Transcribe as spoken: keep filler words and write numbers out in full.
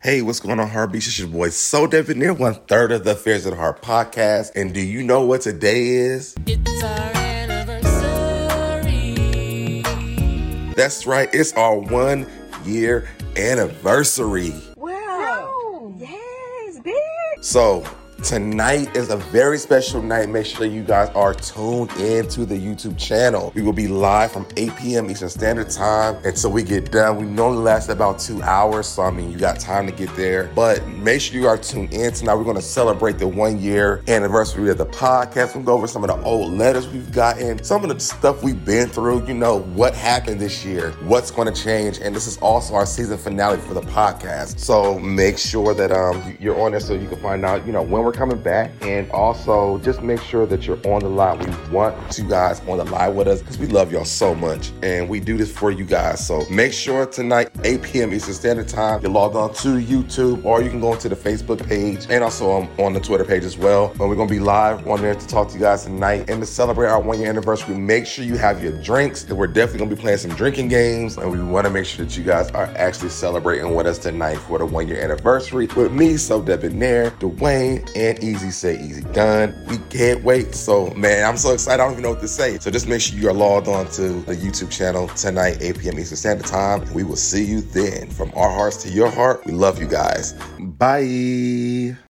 Hey, what's going on, Heartbeats? It's your boy, So Debonair, one third of the Affairs of the Heart podcast. And do you know what today is? It's our anniversary. That's right. It's our one year anniversary. Wow. Yes, big. So tonight is a very special night. Make sure you guys are tuned in to the YouTube channel. We will be live from eight p.m. Eastern Standard Time until we get done. We normally last about two hours, so I mean, you got time to get there. But make sure you are tuned in tonight. We're going to celebrate the one year anniversary of the podcast. We'll go over some of the old letters we've gotten, some of the stuff we've been through, you know, what happened this year, what's going to change. And this is also our season finale for the podcast. So make sure that um you're on there so you can find out, you know, when we're coming back, and also just make sure that you're on the line. We want you guys on the line with us because we love y'all so much and we do this for you guys. So make sure tonight, eight p.m. Eastern Standard Time, you're logged on to YouTube, or you can go into the Facebook page and also on, on the Twitter page as well. But we're going to be live on there to talk to you guys tonight and to celebrate our one year anniversary. Make sure you have your drinks, and we're definitely going to be playing some drinking games, and we want to make sure that you guys are actually celebrating with us tonight for the one year anniversary with me, So Debonair, Dwayne, and Easy Say Easy Done. We can't wait. So, man, I'm so excited. I don't even know what to say. So just make sure you are logged on to the YouTube channel tonight, eight p.m. Eastern Standard Time. We will see you then. From our hearts to your heart, we love you guys. Bye.